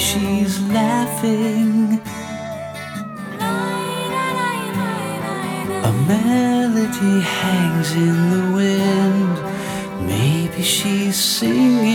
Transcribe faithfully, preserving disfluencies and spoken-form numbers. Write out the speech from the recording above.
she's laughing. A melody hangs in the wind. Maybe she's singing.